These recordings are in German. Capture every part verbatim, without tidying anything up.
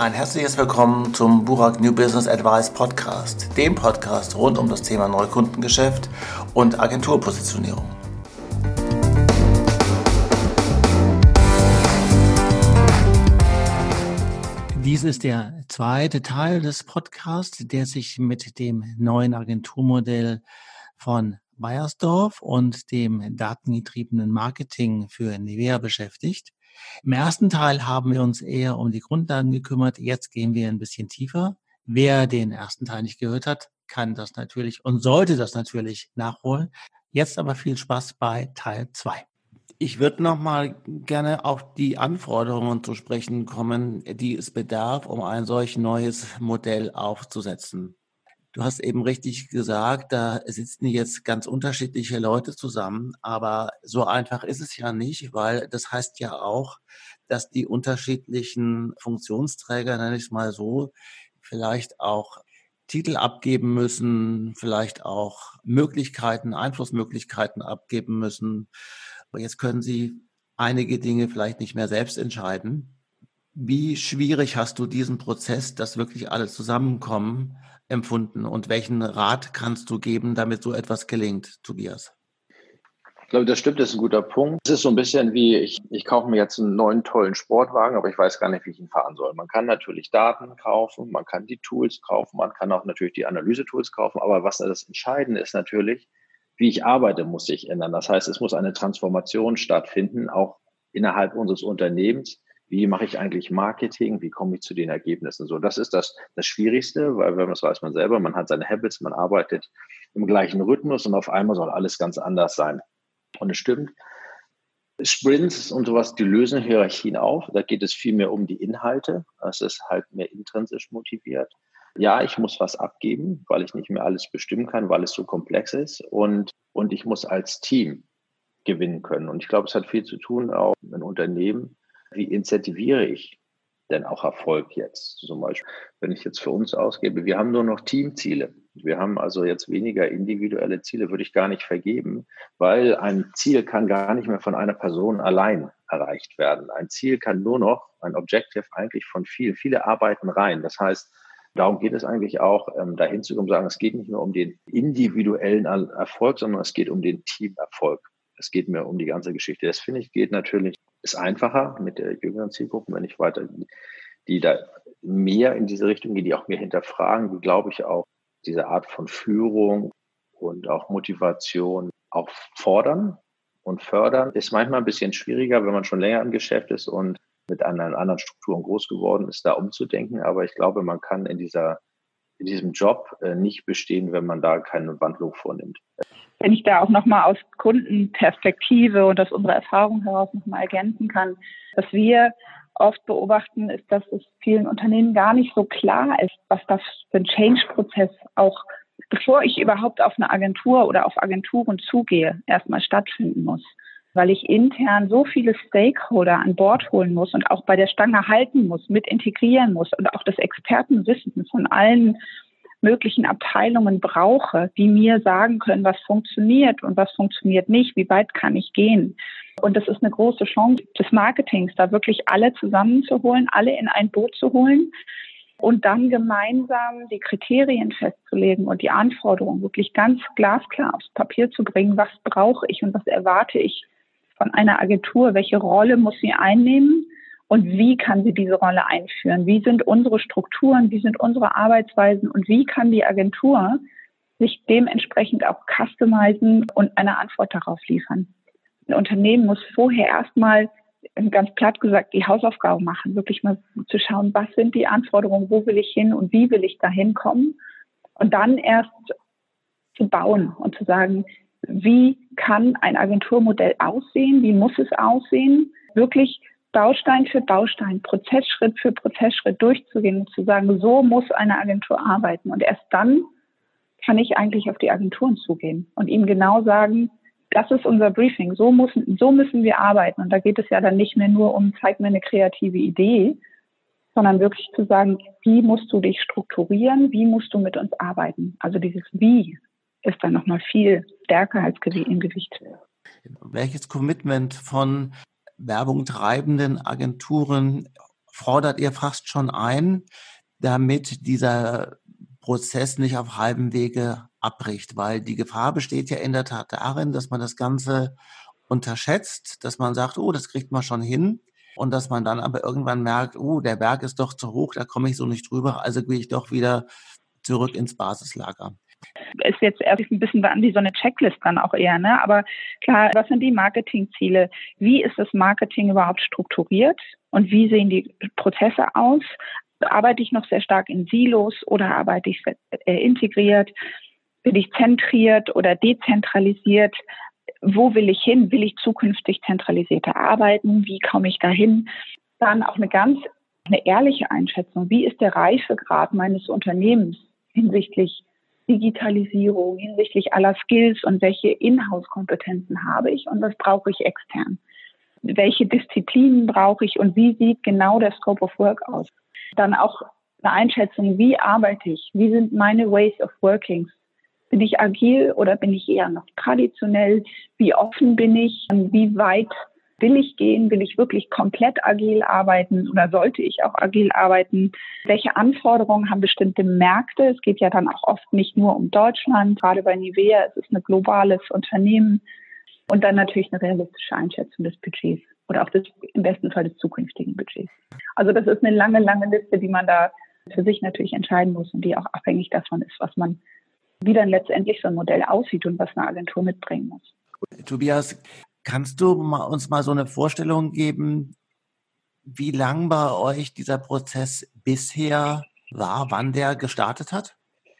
Ein herzliches Willkommen zum Burak New Business Advice Podcast, dem Podcast rund um das Thema Neukundengeschäft und Agenturpositionierung. Dies ist der zweite Teil des Podcasts, der sich mit dem neuen Agenturmodell von Beiersdorf und dem datengetriebenen Marketing für Nivea beschäftigt. Im ersten Teil haben wir uns eher um die Grundlagen gekümmert. Jetzt gehen wir ein bisschen tiefer. Wer den ersten Teil nicht gehört hat, kann das natürlich und sollte das natürlich nachholen. Jetzt aber viel Spaß bei Teil zwei. Ich würde noch mal gerne auf die Anforderungen zu sprechen kommen, die es bedarf, um ein solch neues Modell aufzusetzen. Du hast eben richtig gesagt, da sitzen jetzt ganz unterschiedliche Leute zusammen, aber so einfach ist es ja nicht, weil das heißt ja auch, dass die unterschiedlichen Funktionsträger, nenne ich es mal so, vielleicht auch Titel abgeben müssen, vielleicht auch Möglichkeiten, Einflussmöglichkeiten abgeben müssen. Aber jetzt können sie einige Dinge vielleicht nicht mehr selbst entscheiden. Wie schwierig hast du diesen Prozess, dass wirklich alle zusammenkommen, empfunden und welchen Rat kannst du geben, damit so etwas gelingt, Tobias? Ich glaube, das stimmt, das ist ein guter Punkt. Es ist so ein bisschen wie, ich, ich kaufe mir jetzt einen neuen, tollen Sportwagen, aber ich weiß gar nicht, wie ich ihn fahren soll. Man kann natürlich Daten kaufen, man kann die Tools kaufen, man kann auch natürlich die Analyse-Tools kaufen, aber was das Entscheidende ist natürlich, wie ich arbeite, muss sich ändern. Das heißt, es muss eine Transformation stattfinden, auch innerhalb unseres Unternehmens. Wie mache ich eigentlich Marketing? Wie komme ich zu den Ergebnissen? So, das ist das, das Schwierigste, weil, wenn man das weiß man selber, man hat seine Habits, man arbeitet im gleichen Rhythmus und auf einmal soll alles ganz anders sein. Und es stimmt, Sprints und sowas, die lösen Hierarchien auf. Da geht es viel mehr um die Inhalte. Es ist halt mehr intrinsisch motiviert. Ja, ich muss was abgeben, weil ich nicht mehr alles bestimmen kann, weil es so komplex ist. Und, und ich muss als Team gewinnen können. Und ich glaube, es hat viel zu tun, auch in Unternehmen. Wie incentiviere ich denn auch Erfolg jetzt? Zum Beispiel, wenn ich jetzt für uns ausgebe, wir haben nur noch Teamziele. Wir haben also jetzt weniger individuelle Ziele, würde ich gar nicht vergeben, weil ein Ziel kann gar nicht mehr von einer Person allein erreicht werden. Ein Ziel kann nur noch, ein Objective eigentlich von vielen, viele arbeiten rein. Das heißt, darum geht es eigentlich auch, ähm, dahin zu kommen, sagen, es geht nicht nur um den individuellen Erfolg, sondern es geht um den Teamerfolg. Es geht mir um die ganze Geschichte. Das finde ich geht natürlich, ist einfacher mit der jüngeren Zielgruppe, wenn ich weiter, die da mehr in diese Richtung gehen, die auch mehr hinterfragen, die, glaube ich, auch diese Art von Führung und auch Motivation auch fordern und fördern. Ist manchmal ein bisschen schwieriger, wenn man schon länger im Geschäft ist und mit anderen, anderen Strukturen groß geworden ist, da umzudenken. Aber ich glaube, man kann in dieser, in diesem Job äh, nicht bestehen, wenn man da keine Wandlung vornimmt. Wenn ich da auch nochmal aus Kundenperspektive und aus unserer Erfahrung heraus nochmal ergänzen kann, was wir oft beobachten, ist, dass es vielen Unternehmen gar nicht so klar ist, was das für ein Change-Prozess auch, bevor ich überhaupt auf eine Agentur oder auf Agenturen zugehe, erstmal stattfinden muss. Weil ich intern so viele Stakeholder an Bord holen muss und auch bei der Stange halten muss, mit integrieren muss und auch das Expertenwissen von allen möglichen Abteilungen brauche, die mir sagen können, was funktioniert und was funktioniert nicht, wie weit kann ich gehen. Und das ist eine große Chance des Marketings, da wirklich alle zusammenzuholen, alle in ein Boot zu holen und dann gemeinsam die Kriterien festzulegen und die Anforderungen wirklich ganz glasklar aufs Papier zu bringen, was brauche ich und was erwarte ich von einer Agentur, welche Rolle muss sie einnehmen und wie kann sie diese Rolle einführen, wie sind unsere Strukturen, wie sind unsere Arbeitsweisen und wie kann die Agentur sich dementsprechend auch customizen und eine Antwort darauf liefern. Ein Unternehmen muss vorher erstmal, ganz platt gesagt, die Hausaufgaben machen, wirklich mal zu schauen, was sind die Anforderungen, wo will ich hin und wie will ich da hinkommen und dann erst zu bauen und zu sagen, wie kann ein Agenturmodell aussehen, wie muss es aussehen, wirklich Baustein für Baustein, Prozessschritt für Prozessschritt durchzugehen und zu sagen, so muss eine Agentur arbeiten und erst dann kann ich eigentlich auf die Agenturen zugehen und ihnen genau sagen, das ist unser Briefing, so müssen, so müssen wir arbeiten. Und da geht es ja dann nicht mehr nur um, zeig mir eine kreative Idee, sondern wirklich zu sagen, wie musst du dich strukturieren, wie musst du mit uns arbeiten. Also dieses Wie ist dann nochmal viel stärker als im Gewicht. Welches Commitment von Werbung treibenden Agenturen fordert ihr fast schon ein, damit dieser Prozess nicht auf halbem Wege abbricht, weil die Gefahr besteht ja in der Tat darin, dass man das Ganze unterschätzt, dass man sagt, oh, das kriegt man schon hin und dass man dann aber irgendwann merkt, oh, der Berg ist doch zu hoch, da komme ich so nicht drüber, also gehe ich doch wieder zurück ins Basislager. Ist jetzt erst ein bisschen an wie so eine Checklist dann auch eher, ne? Aber klar, was sind die Marketingziele? Wie ist das Marketing überhaupt strukturiert und wie sehen die Prozesse aus? Arbeite ich noch sehr stark in Silos oder arbeite ich integriert? Bin ich zentriert oder dezentralisiert? Wo will ich hin? Will ich zukünftig zentralisierter arbeiten? Wie komme ich dahin? Dann auch eine ganz eine ehrliche Einschätzung. Wie ist der Reifegrad meines Unternehmens hinsichtlich Digitalisierung, hinsichtlich aller Skills und welche Inhouse-Kompetenzen habe ich und was brauche ich extern? Welche Disziplinen brauche ich und wie sieht genau der Scope of Work aus? Dann auch eine Einschätzung, wie arbeite ich? Wie sind meine Ways of Working? Bin ich agil oder bin ich eher noch traditionell? Wie offen bin ich? Wie weit will ich gehen? Will ich wirklich komplett agil arbeiten oder sollte ich auch agil arbeiten? Welche Anforderungen haben bestimmte Märkte? Es geht ja dann auch oft nicht nur um Deutschland, gerade bei Nivea, es ist ein globales Unternehmen. Und dann natürlich eine realistische Einschätzung des Budgets oder auch des, im besten Fall des zukünftigen Budgets. Also das ist eine lange, lange Liste, die man da für sich natürlich entscheiden muss und die auch abhängig davon ist, was man, wie dann letztendlich so ein Modell aussieht und was eine Agentur mitbringen muss. Tobias, kannst du mal, uns mal so eine Vorstellung geben, wie lang bei euch dieser Prozess bisher war, wann der gestartet hat?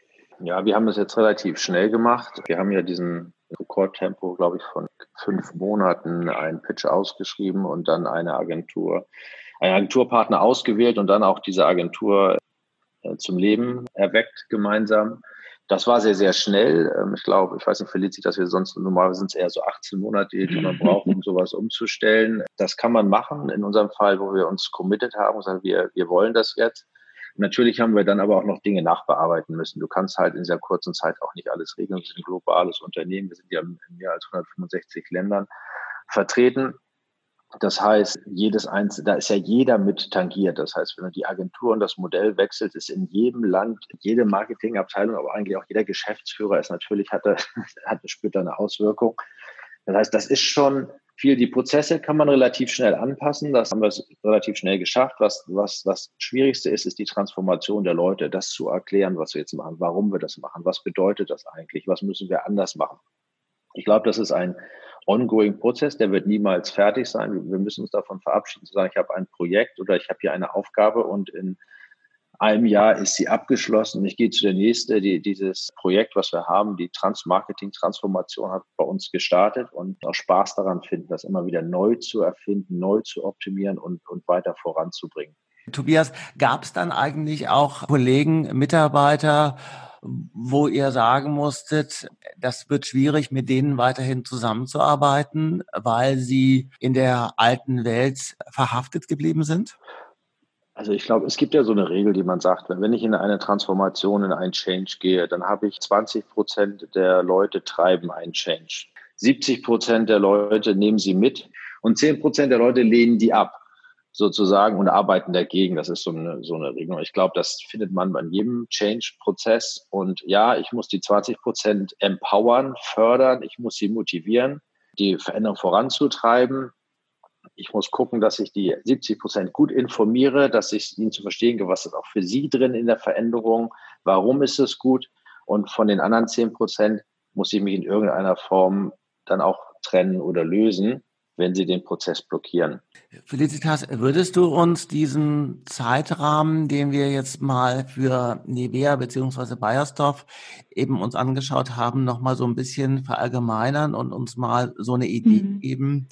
Ja, wir haben das jetzt relativ schnell gemacht. Wir haben ja diesen Rekordtempo, glaube ich, von fünf Monaten einen Pitch ausgeschrieben und dann eine Agentur, einen Agenturpartner ausgewählt und dann auch diese Agentur äh, zum Leben erweckt gemeinsam. Das war sehr, sehr schnell. Ich glaube, ich weiß nicht, verliert sich, dass wir sonst normalerweise sind es eher so achtzehn Monate, die man braucht, um sowas umzustellen. Das kann man machen. In unserem Fall, wo wir uns committed haben und sagen, wir, wir wollen das jetzt. Natürlich haben wir dann aber auch noch Dinge nachbearbeiten müssen. Du kannst halt in dieser kurzen Zeit auch nicht alles regeln. Wir sind ein globales Unternehmen. Wir sind ja in mehr als hundertfünfundsechzig Ländern vertreten. Das heißt, jedes einzelne, da ist ja jeder mit tangiert. Das heißt, wenn du die Agentur und das Modell wechselt, ist in jedem Land, jede Marketingabteilung, aber eigentlich auch jeder Geschäftsführer ist natürlich, hat, hat spürt da eine Auswirkung. Das heißt, das ist schon viel. Die Prozesse kann man relativ schnell anpassen. Das haben wir relativ schnell geschafft. Was, was, was Schwierigste ist, ist die Transformation der Leute, das zu erklären, was wir jetzt machen, warum wir das machen, was bedeutet das eigentlich, was müssen wir anders machen. Ich glaube, das ist ein ongoing Prozess, der wird niemals fertig sein. Wir müssen uns davon verabschieden, zu sagen, ich habe ein Projekt oder ich habe hier eine Aufgabe und in einem Jahr ist sie abgeschlossen. Ich gehe zu der nächsten. Die, dieses Projekt, was wir haben, die Trans-Marketing-Transformation hat bei uns gestartet und auch Spaß daran finden, das immer wieder neu zu erfinden, neu zu optimieren und, und weiter voranzubringen. Tobias, gab es dann eigentlich auch Kollegen, Mitarbeiter, wo ihr sagen musstet, das wird schwierig, mit denen weiterhin zusammenzuarbeiten, weil sie in der alten Welt verhaftet geblieben sind? Also ich glaube, es gibt ja so eine Regel, die man sagt, wenn ich in eine Transformation, in einen Change gehe, dann habe ich zwanzig Prozent der Leute treiben einen Change. siebzig Prozent der Leute nehmen sie mit und zehn Prozent der Leute lehnen die ab, sozusagen, und arbeiten dagegen. Das ist so eine, so eine Regelung. Ich glaube, das findet man bei jedem Change-Prozess. Und ja, ich muss die zwanzig Prozent empowern, fördern, ich muss sie motivieren, die Veränderung voranzutreiben. Ich muss gucken, dass ich die siebzig Prozent gut informiere, dass ich ihnen zu verstehen gebe, was ist auch für sie drin in der Veränderung, warum ist es gut. Und von den anderen zehn Prozent muss ich mich in irgendeiner Form dann auch trennen oder lösen, wenn sie den Prozess blockieren. Felicitas, würdest du uns diesen Zeitrahmen, den wir jetzt mal für Nivea bzw. Beiersdorf eben uns angeschaut haben, nochmal so ein bisschen verallgemeinern und uns mal so eine Idee mhm. geben,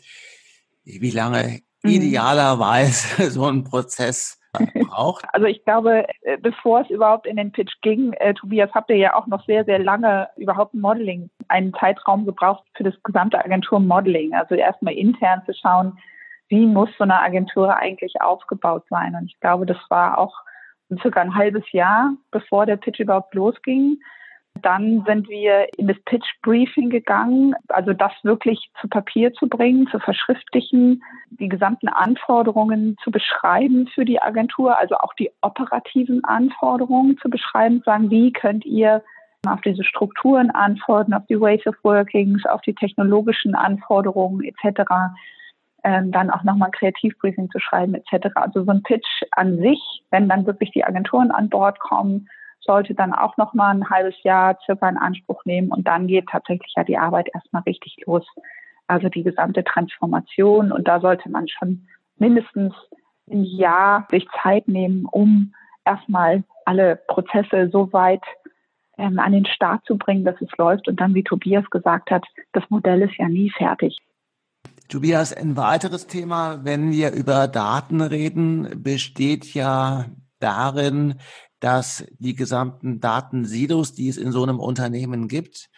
wie lange mhm. idealerweise so ein Prozess braucht? Also ich glaube, bevor es überhaupt in den Pitch ging, äh, Tobias, habt ihr ja auch noch sehr, sehr lange überhaupt ein Modeling, einen Zeitraum gebraucht für das gesamte Agenturmodeling. Also erstmal intern zu schauen, wie muss so eine Agentur eigentlich aufgebaut sein. Und ich glaube, das war auch circa ein halbes Jahr, bevor der Pitch überhaupt losging. Dann sind wir in das Pitch-Briefing gegangen, also das wirklich zu Papier zu bringen, zu verschriftlichen, die gesamten Anforderungen zu beschreiben für die Agentur, also auch die operativen Anforderungen zu beschreiben, sagen, wie könnt ihr auf diese Strukturen antworten, auf die Ways of Workings, auf die technologischen Anforderungen et cetera. Ähm, dann auch nochmal ein Kreativbriefing zu schreiben et cetera. Also so ein Pitch an sich, wenn dann wirklich die Agenturen an Bord kommen, sollte dann auch nochmal ein halbes Jahr circa in Anspruch nehmen und dann geht tatsächlich ja die Arbeit erstmal richtig los. Also die gesamte Transformation und da sollte man schon mindestens ein Jahr sich Zeit nehmen, um erstmal alle Prozesse so weit ähm, an den Start zu bringen, dass es läuft und dann, wie Tobias gesagt hat, das Modell ist ja nie fertig. Tobias, ein weiteres Thema, wenn wir über Daten reden, besteht ja darin, dass die gesamten Datensilos, die es in so einem Unternehmen gibt,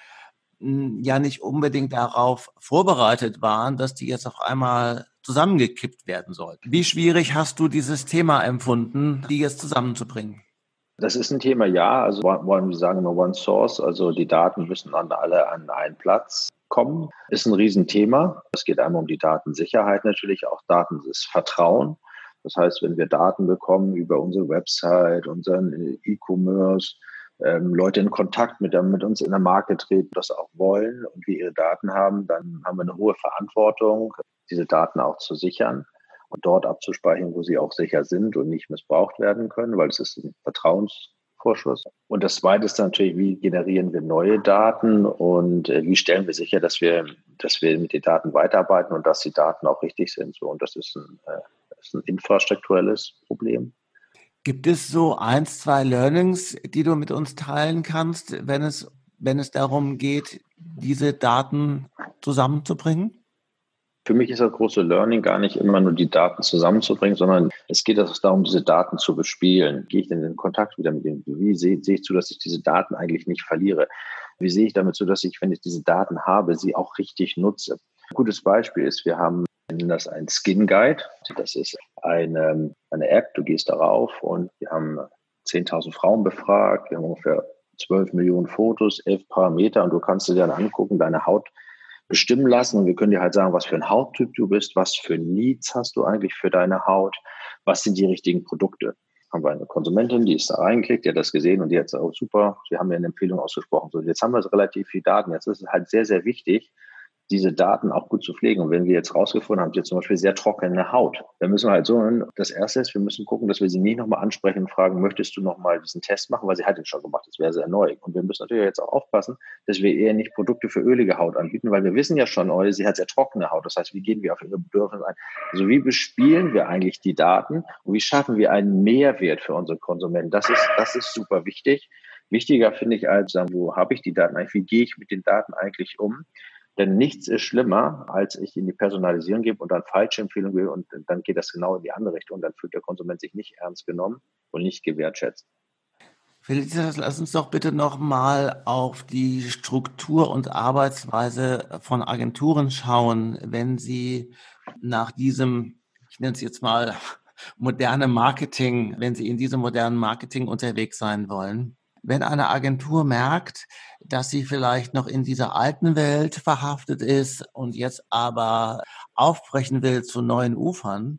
ja nicht unbedingt darauf vorbereitet waren, dass die jetzt auf einmal zusammengekippt werden sollten. Wie schwierig hast du dieses Thema empfunden, die jetzt zusammenzubringen? Das ist ein Thema, ja. Also wollen wir sagen immer One Source, also die Daten müssen dann alle an einen Platz kommen. Ist ein Riesenthema. Es geht einmal um die Datensicherheit natürlich, auch Daten ist Vertrauen. Das heißt, wenn wir Daten bekommen über unsere Website, unseren E-Commerce, ähm, Leute in Kontakt mit, mit uns in der Marke treten, das auch wollen und wir ihre Daten haben, dann haben wir eine hohe Verantwortung, diese Daten auch zu sichern und dort abzuspeichern, wo sie auch sicher sind und nicht missbraucht werden können, weil es ist ein Vertrauensvorschuss. Und das Zweite ist natürlich, wie generieren wir neue Daten und äh, wie stellen wir sicher, dass wir, dass wir mit den Daten weiterarbeiten und dass die Daten auch richtig sind. So, und das ist ein, äh, das ist ein infrastrukturelles Problem. Gibt es so eins, zwei Learnings, die du mit uns teilen kannst, wenn es, wenn es darum geht, diese Daten zusammenzubringen? Für mich ist das große Learning gar nicht immer nur die Daten zusammenzubringen, sondern es geht also darum, diese Daten zu bespielen. Gehe ich denn in Kontakt wieder mit denen? Wie sehe, sehe ich zu, dass ich diese Daten eigentlich nicht verliere? Wie sehe ich damit zu, dass ich, wenn ich diese Daten habe, sie auch richtig nutze? Ein gutes Beispiel ist, wir haben das ein Skin Guide. Das ist eine, eine App, du gehst darauf und wir haben zehntausend Frauen befragt, wir haben ungefähr zwölf Millionen Fotos, elf Parameter und du kannst dir dann angucken, deine Haut bestimmen lassen und wir können dir halt sagen, was für ein Hauttyp du bist, was für Needs hast du eigentlich für deine Haut, was sind die richtigen Produkte. Haben wir eine Konsumentin, die ist da reingeklickt, die hat das gesehen und die hat gesagt, oh super, wir haben ja eine Empfehlung ausgesprochen. So, jetzt haben wir relativ viel Daten. Jetzt ist es halt sehr, sehr wichtig, diese Daten auch gut zu pflegen. Und wenn wir jetzt rausgefunden haben, jetzt zum Beispiel sehr trockene Haut, dann müssen wir halt so, das Erste ist, wir müssen gucken, dass wir sie nicht nochmal ansprechen und fragen, möchtest du nochmal diesen Test machen, weil sie hat ihn schon gemacht, das wäre sehr neu. Und wir müssen natürlich jetzt auch aufpassen, dass wir eher nicht Produkte für ölige Haut anbieten, weil wir wissen ja schon, oh, sie hat sehr trockene Haut. Das heißt, wie gehen wir auf ihre Bedürfnisse ein? Also wie bespielen wir eigentlich die Daten und wie schaffen wir einen Mehrwert für unsere Konsumenten? Das ist, das ist super wichtig. Wichtiger finde ich als, wo habe ich die Daten eigentlich, wie gehe ich mit den Daten eigentlich um? Denn nichts ist schlimmer, als ich in die Personalisierung gebe und dann falsche Empfehlungen will und dann geht das genau in die andere Richtung. Dann fühlt der Konsument sich nicht ernst genommen und nicht gewertschätzt. Felicitas, lass uns doch bitte nochmal auf die Struktur und Arbeitsweise von Agenturen schauen, wenn sie nach diesem, ich nenne es jetzt mal, moderne Marketing, wenn sie in diesem modernen Marketing unterwegs sein wollen. Wenn eine Agentur merkt, dass sie vielleicht noch in dieser alten Welt verhaftet ist und jetzt aber aufbrechen will zu neuen Ufern,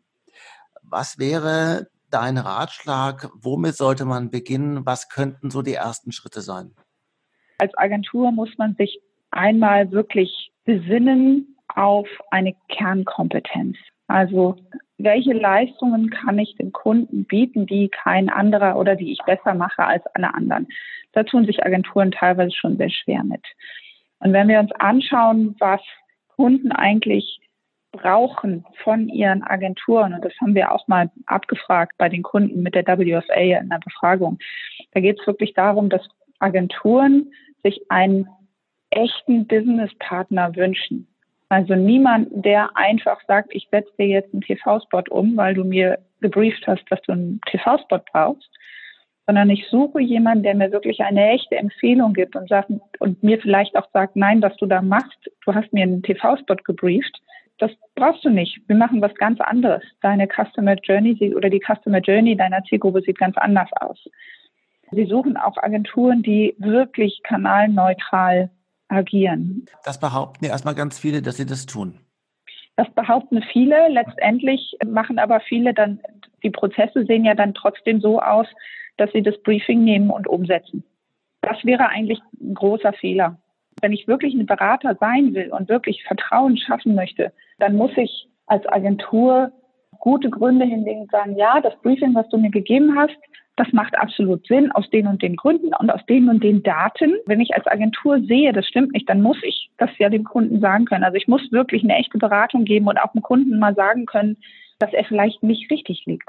was wäre dein Ratschlag? Womit sollte man beginnen? Was könnten so die ersten Schritte sein? Als Agentur muss man sich einmal wirklich besinnen auf eine Kernkompetenz. Also welche Leistungen kann ich dem Kunden bieten, die kein anderer oder die ich besser mache als alle anderen? Da tun sich Agenturen teilweise schon sehr schwer mit. Und wenn wir uns anschauen, was Kunden eigentlich brauchen von ihren Agenturen, und das haben wir auch mal abgefragt bei den Kunden mit der W F A in der Befragung, da geht es wirklich darum, dass Agenturen sich einen echten Businesspartner wünschen. Also niemand, der einfach sagt, ich setze dir jetzt einen T V-Spot um, weil du mir gebrieft hast, dass du einen T V-Spot brauchst, sondern ich suche jemanden, der mir wirklich eine echte Empfehlung gibt und sagt, und mir vielleicht auch sagt, nein, was du da machst, du hast mir einen T V-Spot gebrieft, das brauchst du nicht. Wir machen was ganz anderes. Deine Customer Journey sieht, oder die Customer Journey deiner Zielgruppe sieht ganz anders aus. Sie suchen auch Agenturen, die wirklich kanalneutral agieren. Das behaupten ja erstmal ganz viele, dass sie das tun. Das behaupten viele. Letztendlich machen aber viele dann, die Prozesse sehen ja dann trotzdem so aus, dass sie das Briefing nehmen und umsetzen. Das wäre eigentlich ein großer Fehler. Wenn ich wirklich ein Berater sein will und wirklich Vertrauen schaffen möchte, dann muss ich als Agentur gute Gründe hinlegen und sagen, ja, das Briefing, was du mir gegeben hast, das macht absolut Sinn aus den und den Gründen und aus den und den Daten. Wenn ich als Agentur sehe, das stimmt nicht, dann muss ich das ja dem Kunden sagen können. Also ich muss wirklich eine echte Beratung geben und auch dem Kunden mal sagen können, dass er vielleicht nicht richtig liegt.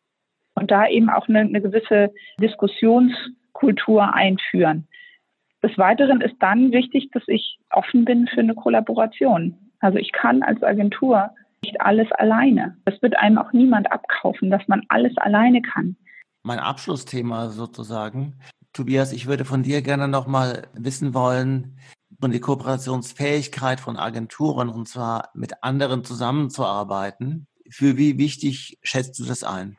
Und da eben auch eine, eine gewisse Diskussionskultur einführen. Des Weiteren ist dann wichtig, dass ich offen bin für eine Kollaboration. Also ich kann als Agentur nicht alles alleine. Das wird einem auch niemand abkaufen, dass man alles alleine kann. Mein Abschlussthema sozusagen. Tobias, ich würde von dir gerne nochmal wissen wollen, von die Kooperationsfähigkeit von Agenturen, und zwar mit anderen zusammenzuarbeiten. Für wie wichtig schätzt du das ein?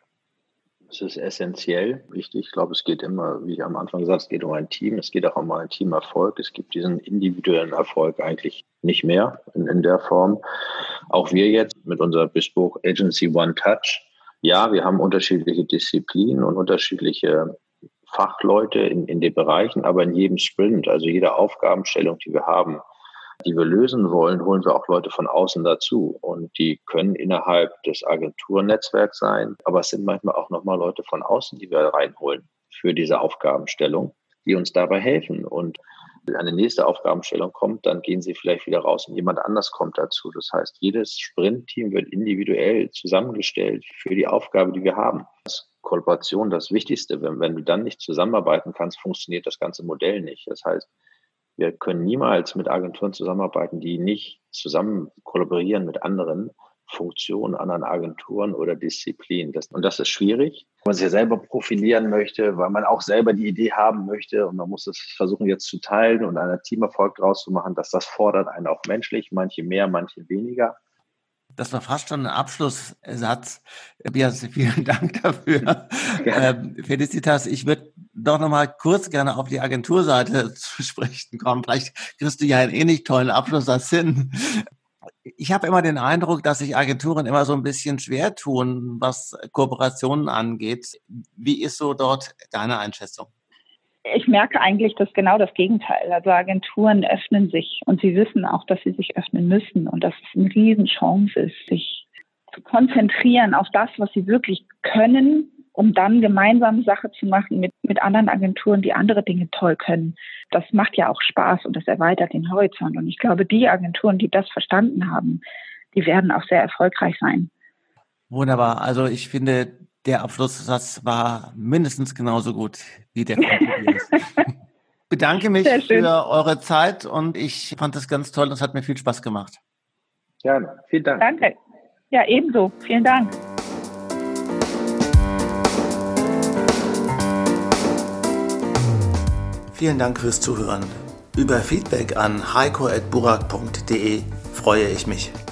Es ist essentiell wichtig. Ich glaube, es geht immer, wie ich am Anfang gesagt habe, es geht um ein Team. Es geht auch um einen Teamerfolg. Es gibt diesen individuellen Erfolg eigentlich nicht mehr in, in der Form. Auch wir jetzt mit unserer Bespoke Agency One Touch. Ja, wir haben unterschiedliche Disziplinen und unterschiedliche Fachleute in, in den Bereichen, aber in jedem Sprint, also jede Aufgabenstellung, die wir haben, die wir lösen wollen, holen wir auch Leute von außen dazu. Und die können innerhalb des Agenturnetzwerks sein, aber es sind manchmal auch nochmal Leute von außen, die wir reinholen für diese Aufgabenstellung, die uns dabei helfen. Und wenn eine nächste Aufgabenstellung kommt, dann gehen sie vielleicht wieder raus und jemand anders kommt dazu. Das heißt, jedes Sprintteam wird individuell zusammengestellt für die Aufgabe, die wir haben. Das ist Kollaboration das Wichtigste. Wenn, wenn du dann nicht zusammenarbeiten kannst, funktioniert das ganze Modell nicht. Das heißt, wir können niemals mit Agenturen zusammenarbeiten, die nicht zusammen kollaborieren mit anderen Funktionen, anderen Agenturen oder Disziplinen. Das, und das ist schwierig, wenn man sich ja selber profilieren möchte, weil man auch selber die Idee haben möchte und man muss es versuchen jetzt zu teilen und einen Teamerfolg draus zu machen, dass das fordert einen auch menschlich, manche mehr, manche weniger. Das war fast schon ein Abschlusssatz. Tobias, vielen Dank dafür. Ähm, Felicitas, ich würde doch noch mal kurz gerne auf die Agenturseite zu sprechen kommen. Vielleicht kriegst du ja einen ähnlich tollen Abschlusssatz hin. Ich habe immer den Eindruck, dass sich Agenturen immer so ein bisschen schwer tun, was Kooperationen angeht. Wie ist so dort deine Einschätzung? Ich merke eigentlich, dass genau das Gegenteil. Also Agenturen öffnen sich und sie wissen auch, dass sie sich öffnen müssen und dass es eine Riesenchance ist, sich zu konzentrieren auf das, was sie wirklich können, um dann gemeinsame Sache zu machen mit, mit anderen Agenturen, die andere Dinge toll können. Das macht ja auch Spaß und das erweitert den Horizont. Und ich glaube, die Agenturen, die das verstanden haben, die werden auch sehr erfolgreich sein. Wunderbar. Also ich finde, der Abschlusssatz war mindestens genauso gut wie der von Tobias. Ich bedanke mich für eure Zeit und ich fand das ganz toll und es hat mir viel Spaß gemacht. Gerne. Vielen Dank. Danke. Ja, ebenso. Vielen Dank. Vielen Dank fürs Zuhören. Über Feedback an heiko at burak punkt de freue ich mich.